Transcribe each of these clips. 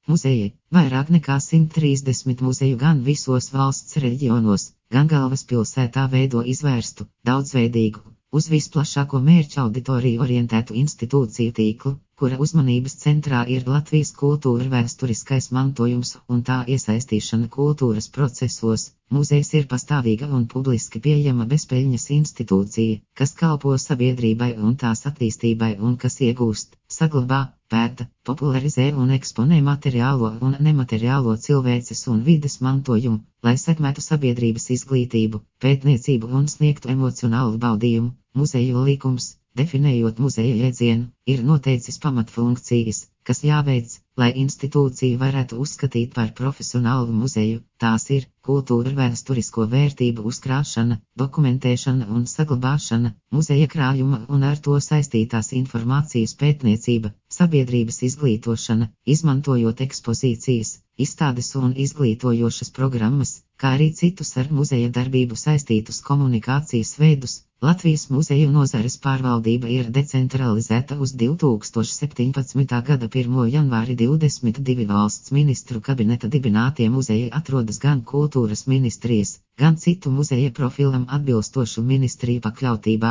Muzeji, vairāk nekā 130 muzeju gan visos valsts reģionos, gan galvaspilsētā veido izvērstu, daudzveidīgu, uz visplašāko mērķu auditoriju orientētu institūciju tīklu, kura uzmanības centrā ir Latvijas kultūra vēsturiskais mantojums un tā iesaistīšana kultūras procesos. Muzejs ir pastāvīga un publiski pieejama bezpeļņas institūcija, kas kalpo sabiedrībai un tās attīstībai un kas iegūst, saglabā, pēta, popularizē un eksponē materiālo un nemateriālo cilvēces un vides mantojumu, lai sekmētu sabiedrības izglītību, pētniecību un sniegtu emocionālu baudījumu. Muzeju likums, definējot muzeja jēdzienu, ir noteicis pamatfunkcijas, kas jāveic, lai institūciju varētu uzskatīt par profesionālu muzeju. Tās ir kultūra vēsturisko vērtību uzkrāšana, dokumentēšana un saglabāšana, muzeja krājuma un ar to saistītās informācijas pētniecība, sabiedrības izglītošana, izmantojot ekspozīcijas, izstādes un izglītojošas programmas, kā arī citus ar muzeja darbību saistītus komunikācijas veidus. Latvijas muzeju nozares pārvaldība ir decentralizēta uz 2017. gada 1. janvāri 22 valsts ministru kabineta dibinātie muzeji atrodas gan kultūras ministrijas, gan citu muzeja profilam atbilstošu ministriju pakļautībā.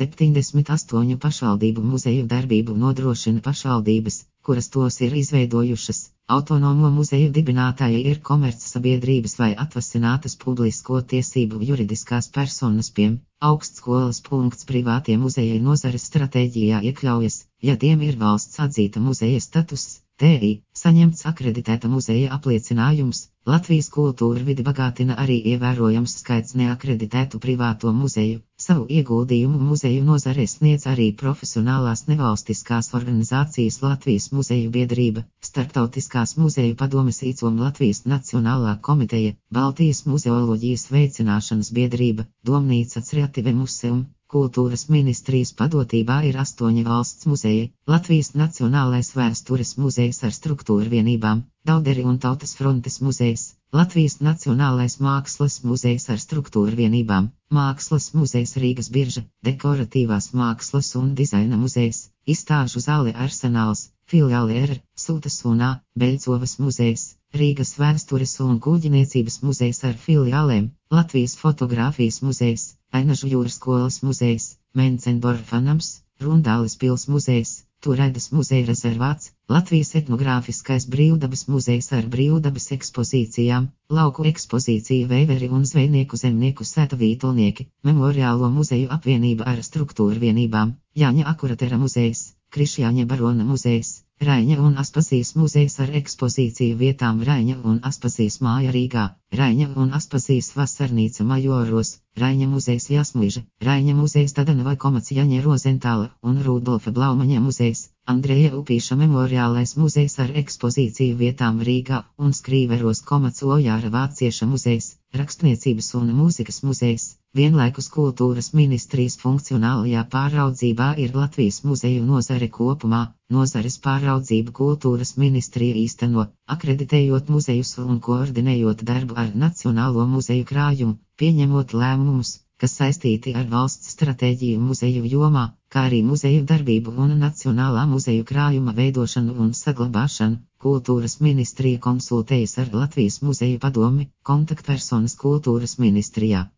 78 pašvaldību muzeju darbību nodrošina pašvaldības, kuras tos ir izveidojušas. Autonomo muzeju dibinātāji ir komercsabiedrības vai atvasinātas publisko tiesību juridiskās personas augstskolas. Privātie muzeji nozares stratēģijā iekļaujas, ja tiem ir valsts atzīta muzeja status, TI, saņemts akreditēta muzeja apliecinājums. Latvijas kultūra vidi bagātina arī ievērojams skaits neakreditētu privāto muzeju. Savu ieguldījumu muzeju nozarē sniedz arī profesionālās nevalstiskās organizācijas Latvijas muzeju biedrība, Starptautiskās muzeju padomes ICOM Latvijas Nacionālā komiteja, Baltijas muzeoloģijas veicināšanas biedrība, Domnīca Creative Museum. Kultūras ministrijas padotībā ir 8 valsts muzeji, Latvijas Nacionālais vēstures muzejs ar struktūra vienībām, Dauderi un Tautas frontes muzejs, Latvijas Nacionālais mākslas muzejs ar struktūra vienībām, Mākslas muzejs Rīgas birža, Dekoratīvās mākslas un dizaina muzejs, Izstāžu zāle Arsenāls, filiāle R, Sūtas un A, Beļcovas muzejs, Rīgas vēstures un kuģiniecības muzejs ar filiālēm, Latvijas fotogrāfijas muzejs, Ainažu jūras skolas muzejs, Mencenborfa nams, Rundāles pils muzejs, Turedas muzeja rezervāts, Latvijas etnogrāfiskais brīvdabas muzejs ar brīvdabas ekspozīcijām, lauku ekspozīcija Veiveri un Zvejnieku zemnieku sēta Vītolnieki, Memoriālo muzeju apvienība ar struktūra vienībām, Jāņa Akuratera muzejs, Krišjāņa barona muzejs, Raiņa un Aspazijas muzejs ar ekspozīciju vietām Raiņa un Aspazijas māja Rīgā, Raiņa un Aspazijas vasarnīca Majoros, Raiņa muzejs Jasmuiža, Raiņa muzejs Tadanava komats Jaņa Rozentāla un Rudolfa Blaumaņa muzejs, Andreja Upīša memoriālais muzejs ar ekspozīciju vietām Rīgā un Skrīveros komats Ojāra vācieša muzejs, Rakstniecības un mūzikas muzejs. Vienlaikus kultūras ministrijas funkcionālajā pāraudzībā ir Latvijas muzeju nozare kopumā. Nozares pāraudzību kultūras ministrija īsteno, akreditējot muzejus un koordinējot darbu ar Nacionālo muzeju krājumu, pieņemot lēmumus, kas saistīti ar valsts stratēģiju muzeju jomā, kā arī muzeju darbību un Nacionālā muzeju krājuma veidošanu un saglabāšanu. Kultūras ministrija konsultējas ar Latvijas muzeju padomi, kontaktpersonas kultūras ministrijā.